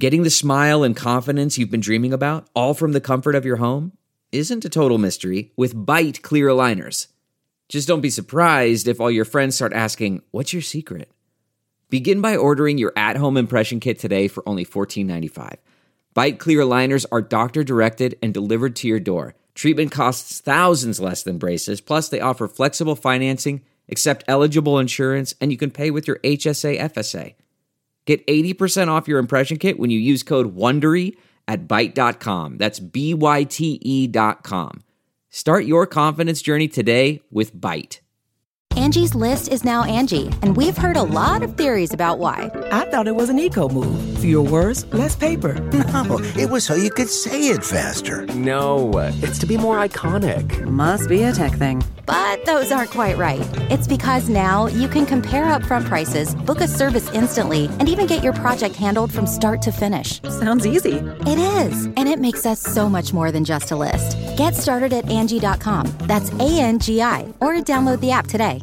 Getting the smile and confidence you've been dreaming about, all from the comfort of your home, isn't a total mystery with Byte clear aligners. Just don't be surprised if all your friends start asking, "What's your secret?" Begin by ordering your at-home impression kit today for only $14.95. Byte clear aligners are doctor-directed and delivered to your door. Treatment costs thousands less than braces, plus they offer flexible financing, accept eligible insurance, and you can pay with your HSA FSA. Get 80% off your impression kit when you use code WONDERY at Byte.com. That's BYTE.com. Start your confidence journey today with Byte. Angie's List is now Angie, and we've heard a lot of theories about why. I thought it was an eco move. Fewer words, less paper. No, it was so you could say it faster. No, it's to be more iconic. Must be a tech thing. But those aren't quite right. It's because now you can compare upfront prices, book a service instantly, and even get your project handled from start to finish. Sounds easy. It is, and it makes us so much more than just a list. Get started at Angie.com. That's ANGI, or download the app today.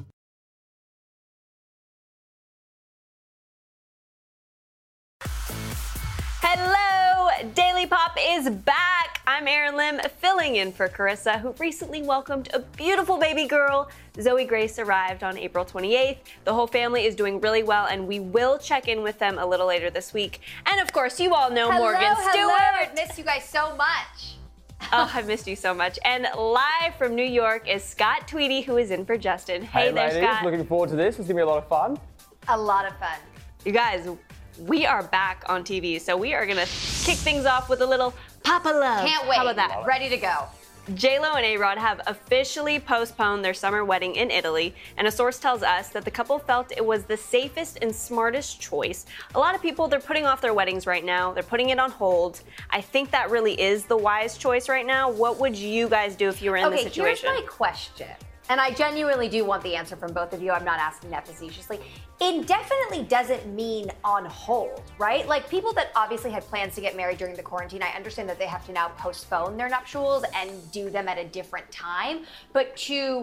Hello, Daily Pop is back. I'm Erin Lim, filling in for Carissa, who recently welcomed a beautiful baby girl. Zoe Grace arrived on April 28th. The whole family is doing really well, and we will check in with them a little later this week. And of course, you all know Morgan Stewart. Hello, missed you guys so much. Oh, I've missed you so much. And live from New York is Scott Tweedy, who is in for Justin. Hey there, ladies. Scott. Looking forward to this. It's going to be a lot of fun. A lot of fun. You guys, we are back on TV, so we are gonna kick things off with a little Papa Love. Can't wait. How about that? Ready to go. J-Lo and A-Rod have officially postponed their summer wedding in Italy, and a source tells us that the couple felt it was the safest and smartest choice. A lot of people, they're putting off their weddings right now. They're putting it on hold. I think that really is the wise choice right now. What would you guys do if you were in this situation? Okay, here's my question. And I genuinely do want the answer from both of you. I'm not asking that facetiously. Indefinitely doesn't mean on hold, right? Like people that obviously had plans to get married during the quarantine, I understand that they have to now postpone their nuptials and do them at a different time. But to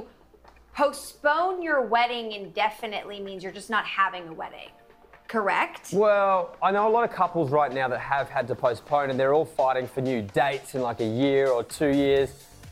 postpone your wedding indefinitely means you're just not having a wedding, correct? Well, I know a lot of couples right now that have had to postpone, and they're all fighting for new dates in like a year or 2 years.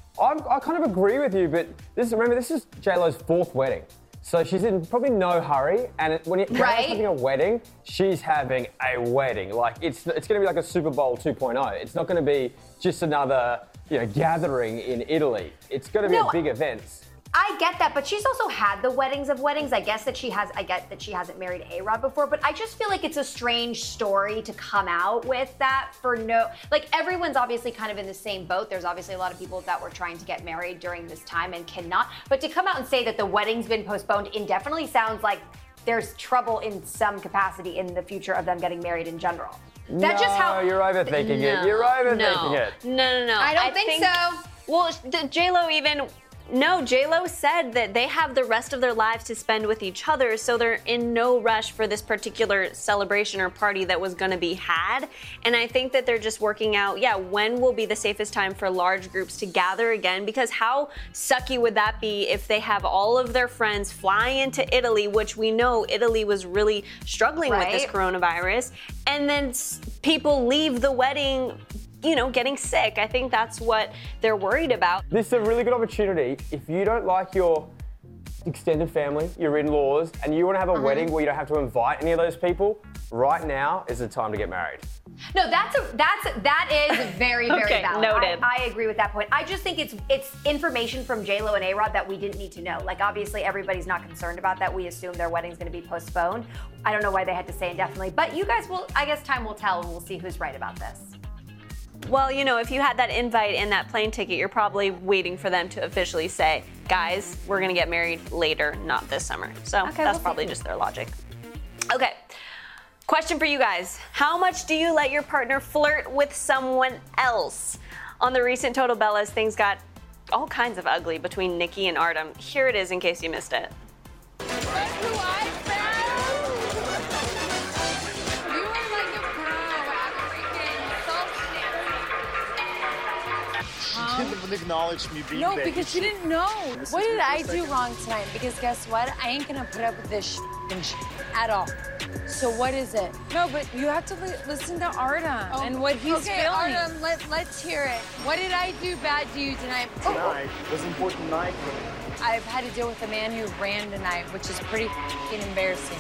I kind of agree with you, but remember, this is J-Lo's fourth wedding. So she's in probably no hurry, and when J-Lo's having a wedding, she's having a wedding. Like it's going to be like a Super Bowl 2.0. It's not going to be just another gathering in Italy. It's going to be a big event. I get that, but she's also had the weddings of weddings. I get that she hasn't married A-Rod before, but I just feel like it's a strange story to come out with that for everyone's obviously kind of in the same boat. There's obviously a lot of people that were trying to get married during this time and cannot. But to come out and say that the wedding's been postponed indefinitely sounds like there's trouble in some capacity in the future of them getting married in general. That's just how you're overthinking it. You're overthinking it. No. I don't think so. Well, J-Lo even... No, J-Lo said that they have the rest of their lives to spend with each other, so they're in no rush for this particular celebration or party that was going to be had. And I think that they're just working out, when will be the safest time for large groups to gather again? Because how sucky would that be if they have all of their friends fly into Italy, which we know Italy was really struggling with this coronavirus, and then people leave the wedding getting sick. I think that's what they're worried about. This is a really good opportunity. If you don't like your extended family, your in-laws, and you want to have a wedding where you don't have to invite any of those people, right now is the time to get married. No, that is very, very valid. Noted. I agree with that point. I just think it's information from J-Lo and A-Rod that we didn't need to know. Like, obviously, everybody's not concerned about that. We assume their wedding's going to be postponed. I don't know why they had to say indefinitely, but you guys I guess time will tell, and we'll see who's right about this. Well, if you had that invite and that plane ticket, you're probably waiting for them to officially say, guys, we're going to get married later, not this summer. So that's probably just their logic. Okay. Question for you guys. How much do you let your partner flirt with someone else? On the recent Total Bellas, things got all kinds of ugly between Nikki and Artem. Here it is in case you missed it. She didn't even acknowledge me being No, there. because she didn't know. What did I do wrong tonight? Because guess what? I ain't gonna put up with this and at all. So what is it? No, but you have to listen to Artem and what he's feeling. Artem, let's hear it. What did I do bad to you tonight? Tonight was an important night for me. I've had to deal with a man who ran tonight, which is pretty fucking embarrassing.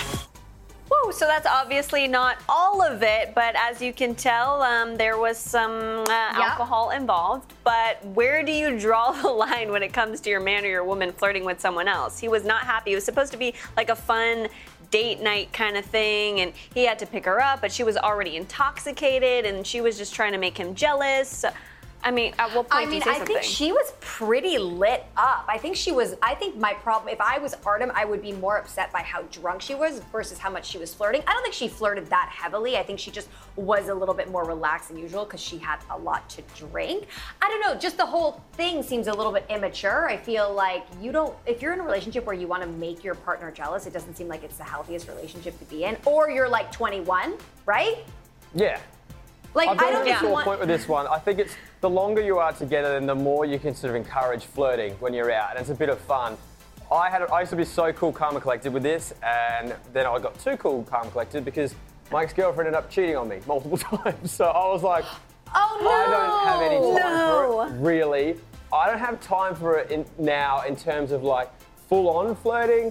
Whoa, so that's obviously not all of it, but as you can tell, there was some alcohol involved. But where do you draw the line when it comes to your man or your woman flirting with someone else? He was not happy. It was supposed to be like a fun date night kind of thing, and he had to pick her up, but she was already intoxicated, and she was just trying to make him jealous. I mean, at what point do you say something? I think she was pretty lit up. I think my problem, if I was Artem, I would be more upset by how drunk she was versus how much she was flirting. I don't think she flirted that heavily. I think she just was a little bit more relaxed than usual because she had a lot to drink. I don't know, just the whole thing seems a little bit immature. I feel like if you're in a relationship where you want to make your partner jealous, it doesn't seem like it's the healthiest relationship to be in. Or you're like 21, right? Yeah. Like, I don't get to a point with this one. I think it's the longer you are together, then the more you can sort of encourage flirting when you're out, and it's a bit of fun. I used to be so cool, calm, and collected with this, and then I got too cool, calm, and collected because my ex-girlfriend ended up cheating on me multiple times. So I was like, oh no! I don't have any time for it, really. I don't have time for it now in terms of like full-on flirting.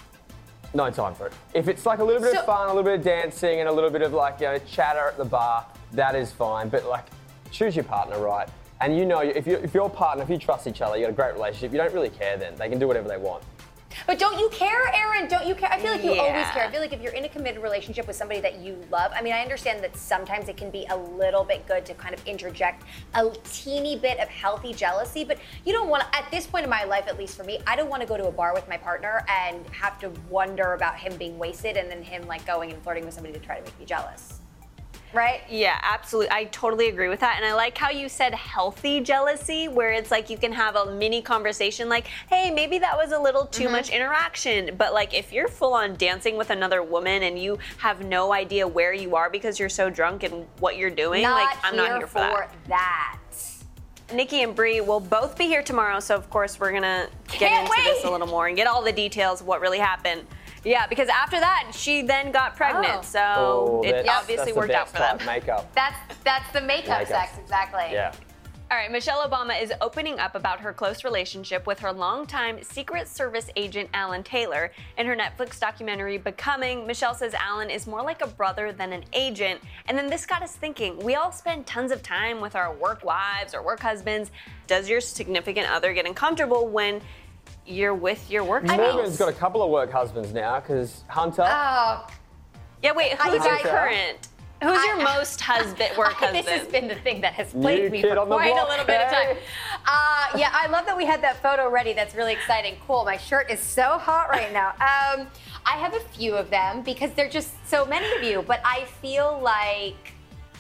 No time for it. If it's like a little bit of fun, a little bit of dancing, and a little bit of like, chatter at the bar, that is fine. But like, choose your partner right. And if your partner, if you trust each other, you got a great relationship, you don't really care then. They can do whatever they want. But don't you care, Aaron? Don't you care? I feel like you always care. I feel like if you're in a committed relationship with somebody that you love, I mean, I understand that sometimes it can be a little bit good to kind of interject a teeny bit of healthy jealousy, but you don't want to, at this point in my life, at least for me, I don't want to go to a bar with my partner and have to wonder about him being wasted and then him like going and flirting with somebody to try to make me jealous. Right? Yeah, absolutely. I totally agree with that. And I like how you said healthy jealousy, where it's like you can have a mini conversation like, hey, maybe that was a little too much interaction. But like if you're full on dancing with another woman and you have no idea where you are because you're so drunk and what you're doing, I'm not here for that. Nikki and Bree will both be here tomorrow, so of course we're gonna get into this a little more and get all the details of what really happened. Yeah, because after that, she then got pregnant, so it obviously worked out for them. Makeup. That's the makeup sex, exactly. Yeah. All right, Michelle Obama is opening up about her close relationship with her longtime Secret Service agent, Alan Taylor. In her Netflix documentary, Becoming, Michelle says Alan is more like a brother than an agent. And then this got us thinking, we all spend tons of time with our work wives or work husbands. Does your significant other get uncomfortable when you're with your work spouse? Morgan's got a couple of work husbands now, because Hunter. Oh. Yeah, wait, who's your current? Who's your most work husband? This has been the thing that has plagued me for quite a little bit of time. Yeah, I love that we had that photo ready. That's really exciting. Cool. My shirt is so hot right now. I have a few of them because there are just so many of you, but I feel like,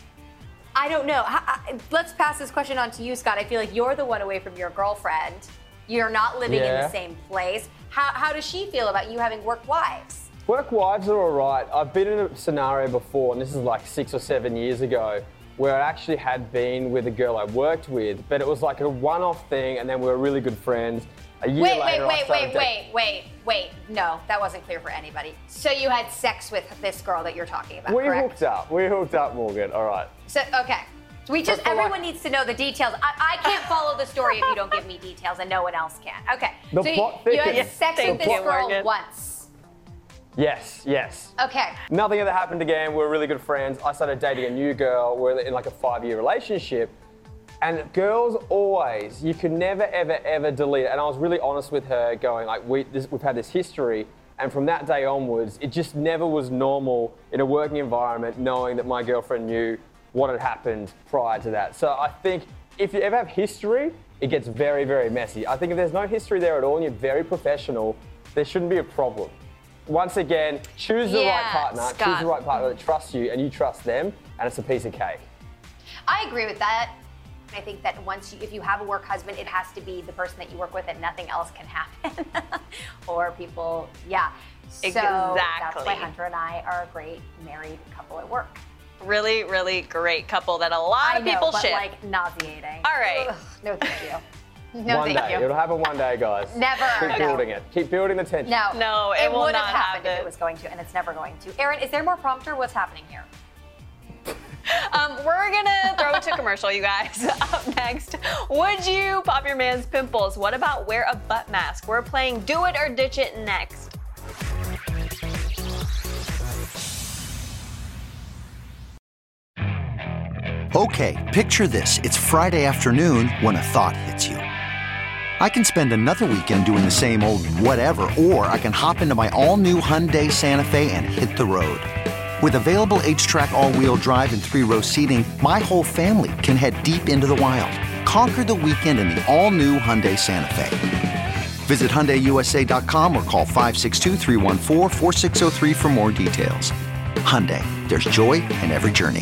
I don't know. Let's pass this question on to you, Scott. I feel like you're the one away from your girlfriend. You're not living in the same place. How does she feel about you having work wives? Work wives are all right. I've been in a scenario before, and this is like 6 or 7 years ago, where I actually had been with a girl I worked with, but it was like a one-off thing, and then we were really good friends. A year later, Wait. No, that wasn't clear for anybody. So you had sex with this girl that you're talking about, correct? We hooked up, Morgan. All right. So, okay. Everyone needs to know the details. I can't follow the story if you don't give me details, and no one else can. Okay. You had sex with this girl once. Yes. Okay. Nothing ever happened again. We were really good friends. I started dating a new girl. We're in like a 5-year relationship. And girls always, you can never, ever, ever delete it. And I was really honest with her going like, we've had this history. And from that day onwards, it just never was normal in a working environment knowing that my girlfriend knew what had happened prior to that. So I think if you ever have history, it gets very, very messy. I think if there's no history there at all and you're very professional, there shouldn't be a problem. Once again, choose the right partner. Scott. Choose the right partner that trusts you and you trust them, and it's a piece of cake. I agree with that. I think that if you have a work husband, it has to be the person that you work with and nothing else can happen. Or people, So that's why Hunter and I are a great married couple at work. Really, really great couple that a lot of people ship. Like nauseating. All right. Ugh, no, thank you. No, one thank day. you. It'll happen one day, guys. Never. Keep building it. Keep building the tension. No, it will would not have happened if happen. it was going to, and it's never going to. Erin, is there more prompter? What's happening here? We're gonna throw it to commercial, you guys. Up next, would you pop your man's pimples? What about wear a butt mask? We're playing Do It or Ditch It next. Okay, picture this. It's Friday afternoon when a thought hits you. I can spend another weekend doing the same old whatever, or I can hop into my all-new Hyundai Santa Fe and hit the road. With available H-Track all-wheel drive and 3-row seating, my whole family can head deep into the wild. Conquer the weekend in the all-new Hyundai Santa Fe. Visit HyundaiUSA.com or call 562-314-4603 for more details. Hyundai, there's joy in every journey.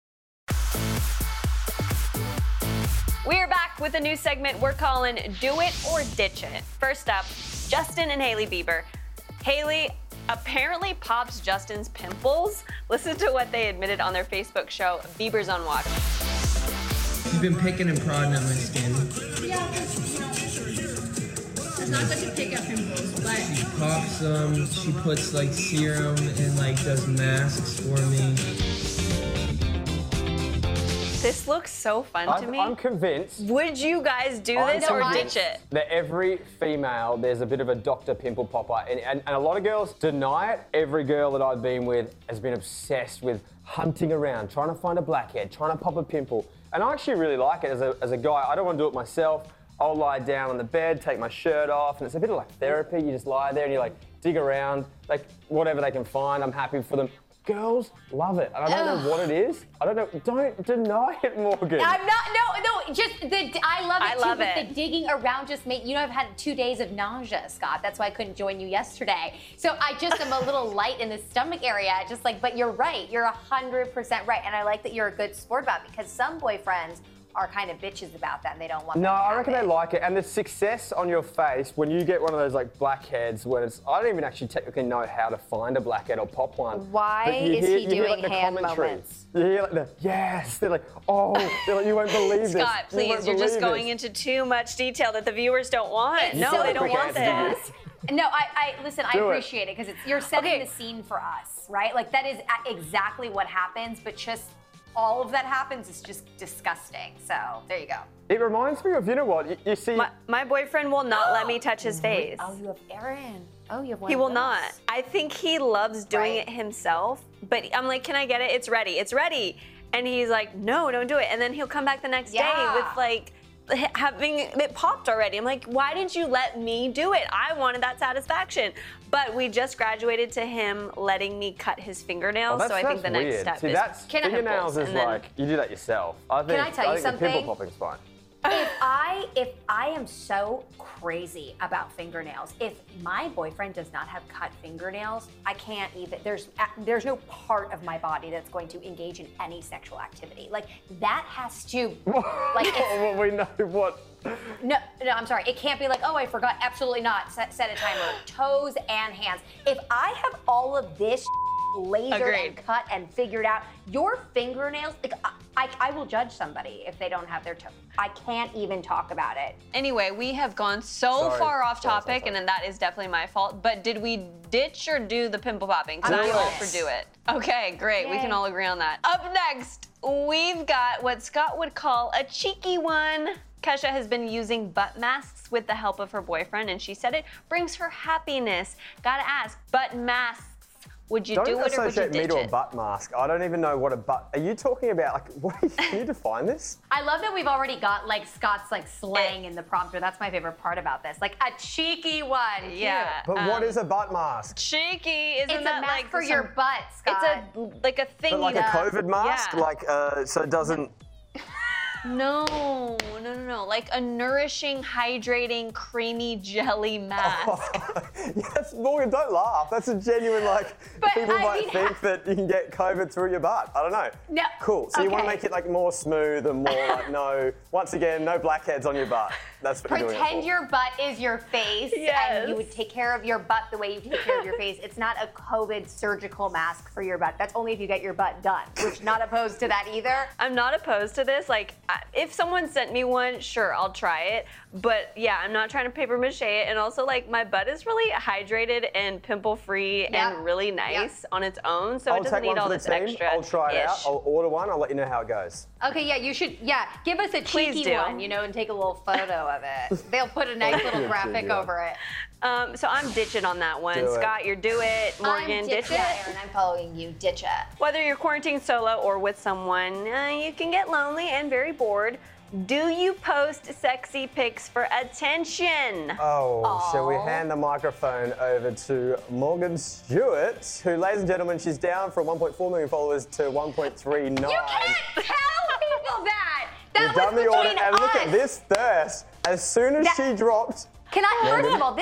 We're back with a new segment we're calling Do It or Ditch It. First up, Justin and Hailey Bieber. Hailey apparently pops Justin's pimples. Listen to what they admitted on their Facebook show, Bieber's on Watch. You've been picking and prodding at my skin. Yeah, it's not good to pick at pimples, but She pops them, she puts like serum and like does masks for me. This looks so fun to me. I'm convinced. Would you guys do this or ditch it? That every female, there's a bit of a Dr. Pimple Popper. And a lot of girls deny it. Every girl that I've been with has been obsessed with hunting around, trying to find a blackhead, trying to pop a pimple. And I actually really like it as a guy. I don't want to do it myself. I'll lie down on the bed, take my shirt off, and it's a bit of like therapy. You just lie there and you like dig around, like whatever they can find, I'm happy for them. Girls love it, and I don't know what it is. I don't know. Don't deny it, Morgan. I'm not. No. Just I love it I too. love but it. the digging around just made. You know, I've had 2 days of nausea, Scott. That's why I couldn't join you yesterday. So I just am a little light in the stomach area. Just like, but you're right. You're 100% right, and I like that you're a good sport about it because some boyfriends are kind of bitches about that and they don't want that. No, to I reckon they happen. like it. And the success on your face when you get one of those like blackheads when it's, I don't even actually technically know how to find a blackhead or pop one. Why But you is hear- he you hear, doing like, the hand commentary. moments? You hear like the, yes, they're like, oh, they're like, you won't believe this. Scott, You won't please, you're just believe going this. into too much detail that the viewers don't want. It's No, so they don't want exhausting. this. No, I listen. I Do it. appreciate it because you're setting Okay. the scene for us, right? Like that is exactly what happens, but just all of that happens is just disgusting. So there you go. It reminds me of, you know what, you see. My boyfriend will not let me touch his face. Oh, you have Aaron. Oh, you have one. He of will those. not. I think he loves doing Right. it himself, but I'm like, can I get it? It's ready. It's ready. And he's like, no, don't do it. And then he'll come back the next day Yeah. with like having it popped already. I'm like, why didn't you let me do it? I wanted that satisfaction. But we just graduated to him letting me cut his fingernails, Oh, so I think the next weird. step See, is that's fingernails is and then- like, you do that yourself. I think, I tell you think the something? pimple popping's fine. If I am so crazy about fingernails, if my boyfriend does not have cut fingernails, I can't even. There's no part of my body that's going to engage in any sexual activity. Like that has to. Like it's, Well, we know what. no, I'm sorry. It can't be like, oh, I forgot. Absolutely not. Set a timer. Toes and hands. If I have all of this lasered Agreed. and cut and figured out, your fingernails, like I will judge somebody if they don't have their toe. I can't even talk about it. Anyway, we have gone so Sorry. far off Sorry, topic, sorry. and then that is definitely my fault. But did we ditch or do the pimple popping? Because I'm I'm all doing for it. do it. Okay, great. We Yay. can all agree on that. Up next, we've got what Scott would call a cheeky one. Kesha has been using butt masks with the help of her boyfriend, and she said it brings her happiness. Gotta ask, butt masks. Would you Don't do it or would you associate me ditch to a it? butt mask. I don't even know what a butt. Are you talking about like? What? Can you define this? I love that we've already got like Scott's like slang in the prompter. That's my favorite part about this. Like a cheeky one. Yeah. But what is a butt mask? Cheeky, isn't It's a that mask like for some- your butt, Scott. It's a like a thing. But like a COVID mask, Yeah. like so it doesn't. No. Like a nourishing, hydrating, creamy jelly mask. Yes, Morgan, don't laugh. That's a genuine like. But people I might mean, think that you can get COVID through your butt. I don't know. No. Cool. So you want to Okay. make it like more smooth and more like no. Once again, no blackheads on your butt. That's what you're doing it Pretend for. your butt is your face, Yes. and you would take care of your butt the way you take care of your face. It's not a COVID surgical mask for your butt. That's only if you get your butt done, which not opposed to that either. I'm not opposed to this. Like, If someone sent me one, sure, I'll try it. But yeah, I'm not trying to paper mache it. And also, like, my butt is really hydrated and pimple-free and really nice on its own. So it doesn't need all this extra. I'll try it out. I'll order one. I'll let you know how it goes. Okay, yeah, you should, give us a cheeky one, and take a little photo of it. They'll put a nice little graphic over it. So I'm ditching on that one. Scott, you're do it. Morgan, ditch it. Yeah, Erin, I'm following you. Ditch it. Whether you're quarantined solo or with someone, you can get lonely and very bored. Do you post sexy pics for attention? Oh, shall we hand the microphone over to Morgan Stewart, who, ladies and gentlemen, she's down from 1.4 million followers to 1.39. You can't tell people that! We've done the audit, and look at this thirst. As soon as she dropped... First of all,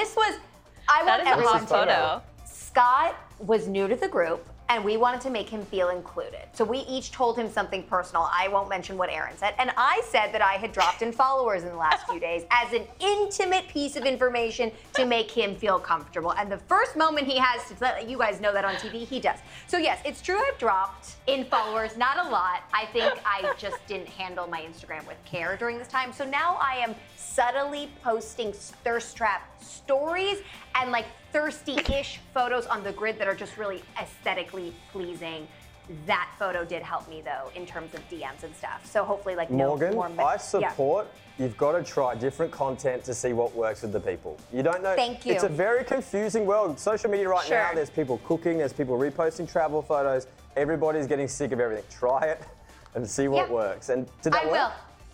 I want everyone to know. Scott was new to the group, and we wanted to make him feel included. So we each told him something personal. I won't mention what Erin said. And I said that I had dropped in followers in the last few days as an intimate piece of information to make him feel comfortable. And the first moment he has to let you guys know that on TV, he does. So yes, it's true I've dropped in followers, not a lot. I think I just didn't handle my Instagram with care during this time. So now I am subtly posting thirst trap stories and like thirsty-ish photos on the grid that are just really aesthetically pleasing. That photo did help me though in terms of DMs and stuff. So hopefully Morgan, I support you've got to try different content to see what works with the people. You don't know. Thank you. It's a very confusing world. Social media right now, there's people cooking, there's people reposting travel photos. Everybody's getting sick of everything. Try it and see what works. And did that work? I will.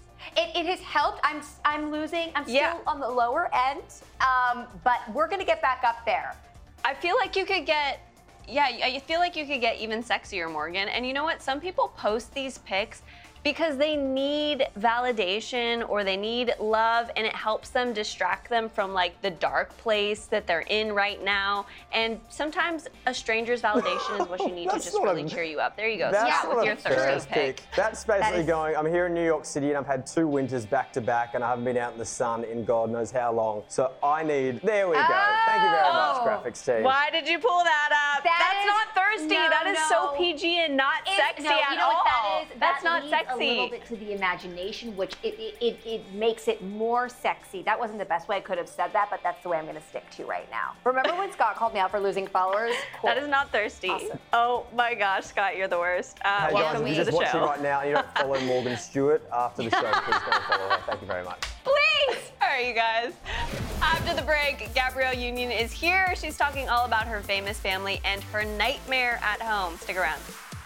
It has helped. I'm losing. I'm still on the lower end, but we're gonna get back up there. I feel like you could get, I feel like you could get even sexier, Morgan. And you know what? Some people post these pics because they need validation or they need love, and it helps them distract them from like the dark place that they're in right now. And sometimes a stranger's validation is what you need to just really cheer you up. There you go. Scott with your thirsty pic. That's basically going, I'm here in New York City and I've had 2 winters back to back and I haven't been out in the sun in God knows how long. So I need, there we go. Thank you very much, graphics team. Why did you pull that up? That's not thirsty. That is so PG and not sexy at all. That's not sexy. A little bit to the imagination, which it makes it more sexy. That wasn't the best way I could have said that, but that's the way I'm going to stick to right now. Remember when Scott called me out for losing followers? Cool. That is not thirsty. Awesome. Oh my gosh, Scott, you're the worst. Hey welcome guys, to the show. If you're just watching right now and you don't follow Morgan Stewart after the show, please go and follow her. Thank you very much. Please! All right, you guys. After the break, Gabrielle Union is here. She's talking all about her famous family and her nightmare at home. Stick around.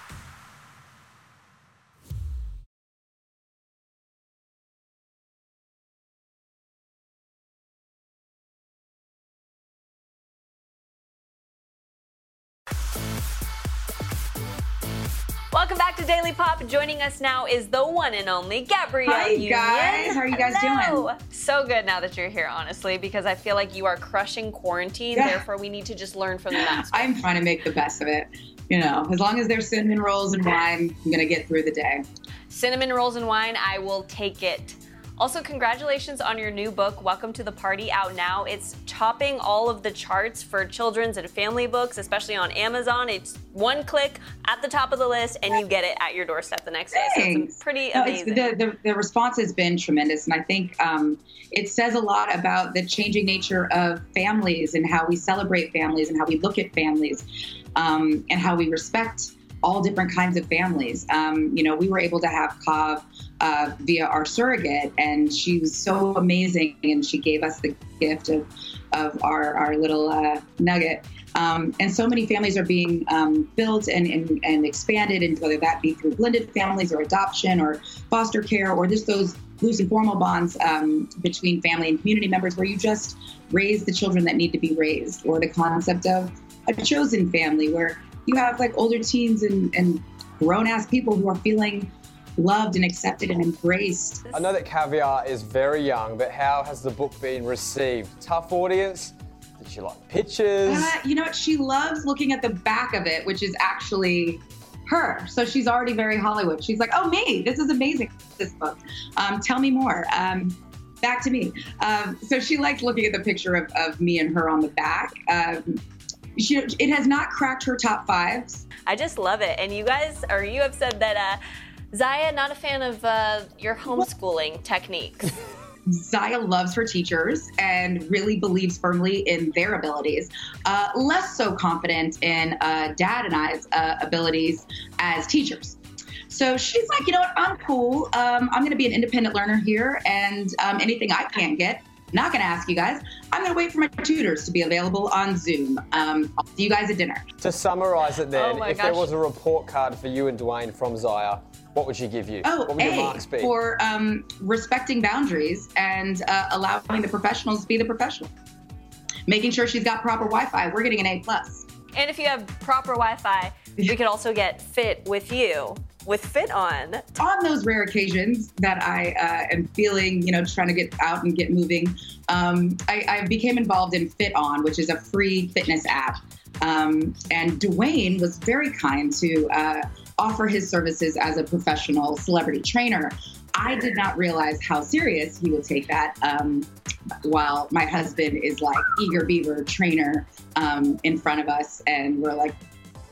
Welcome back to Daily Pop. Joining us now is the one and only Gabrielle Union. Hi guys, how are you guys doing? So good now that you're here, honestly, because I feel like you are crushing quarantine. Therefore, we need to just learn from the master. I'm trying to make the best of it. You know, as long as there's cinnamon rolls and wine, I'm gonna get through the day. Cinnamon rolls and wine, I will take it. Also, congratulations on your new book, Welcome to the Party, out now. It's topping all of the charts for children's and family books, especially on Amazon. It's one click at the top of the list, and you get it at your doorstep the next day. So it's pretty amazing. The response has been tremendous, and I think it says a lot about the changing nature of families and how we celebrate families and how we look at families and how we respect all different kinds of families. You know, we were able to have Kav via our surrogate, and she was so amazing, and she gave us the gift of our little nugget. And so many families are being built and expanded, and whether that be through blended families or adoption or foster care or just those loose and formal bonds between family and community members where you just raise the children that need to be raised, or the concept of a chosen family where you have like older teens and grown-ass people who are feeling loved and accepted and embraced. I know that Caviar is very young, but how has the book been received? Tough audience? Did she like pictures? You know what? She loves looking at the back of it, which is actually her. So she's already very Hollywood. She's like, oh, me, this is amazing, this book. Tell me more. Back to me. So she likes looking at the picture of me and her on the back. It has not cracked her top 5s. I just love it. And you guys, or you have said that Zaya, not a fan of your homeschooling techniques. Zaya loves her teachers and really believes firmly in their abilities. Less so confident in Dad and I's abilities as teachers. So she's like, you know what, I'm cool. I'm going to be an independent learner here, and anything I can't get, not going to ask you guys. I'm going to wait for my tutors to be available on Zoom. I'll see you guys at dinner. To summarize it then, Oh if there was a report card for you and Dwayne from Zaya, what would she give you? What would your marks be? For respecting boundaries and allowing the professionals to be the professional. Making sure she's got proper Wi-Fi. We're getting an A+. And if you have proper Wi-Fi, we could also get fit with you with Fit On. On those rare occasions that I am feeling, trying to get out and get moving, I became involved in Fit On, which is a free fitness app. And Dwayne was very kind to offer his services as a professional celebrity trainer. I did not realize how serious he would take that, while my husband is like eager beaver trainer in front of us, and we're like,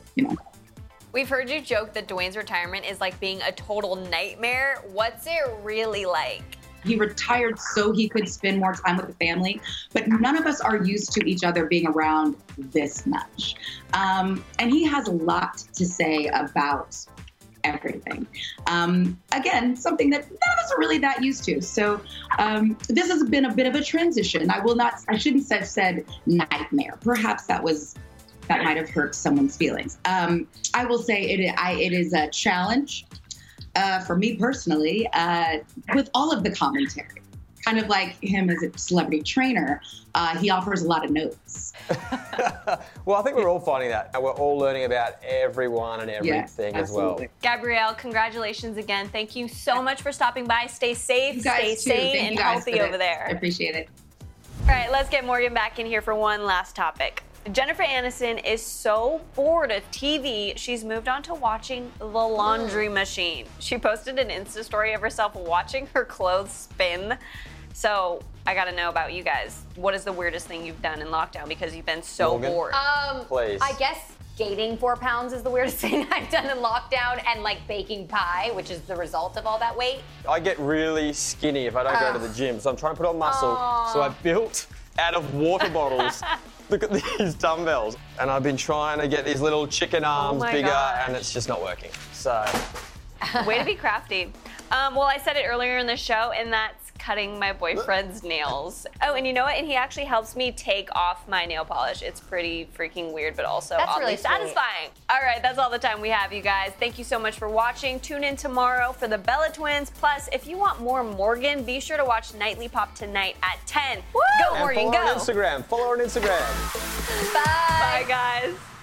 We've heard you joke that Dwayne's retirement is like being a total nightmare. What's it really like? He retired so he could spend more time with the family, but none of us are used to each other being around this much. And he has a lot to say about everything. Again, something that none of us are really that used to. So this has been a bit of a transition. I shouldn't have said nightmare. Perhaps that might have hurt someone's feelings. I will say it is a challenge for me personally, with all of the commentary. Kind of like him as a celebrity trainer, he offers a lot of notes. Well, I think we're all finding that. We're all learning about everyone and everything as well. Gabrielle, congratulations again. Thank you so much for stopping by. Stay safe, stay too. sane, Thank and you guys healthy over there. I appreciate it. All right, let's get Morgan back in here for one last topic. Jennifer Aniston is so bored of TV, she's moved on to watching The Laundry Machine. She posted an Insta story of herself watching her clothes spin. So I gotta know about you guys. What is the weirdest thing you've done in lockdown because you've been so Morgan? bored? Please. I guess gaining 4 pounds is the weirdest thing I've done in lockdown, and like baking pie, which is the result of all that weight. I get really skinny if I don't go to the gym, so I'm trying to put on muscle. So I built out of water bottles. Look at these dumbbells. And I've been trying to get these little chicken arms bigger, and it's just not working. So. Way to be crafty. Well, I said it earlier in the show, and that's cutting my boyfriend's nails. Oh, and you know what? And he actually helps me take off my nail polish. It's pretty freaking weird, but also oddly really sweet. satisfying. All right, that's all the time we have, you guys. Thank you so much for watching. Tune in tomorrow for the Bella Twins. Plus, if you want more Morgan, be sure to watch Nightly Pop tonight at 10. Woo! Go, Morgan, and go. Follow her on Instagram. Bye. Bye, guys.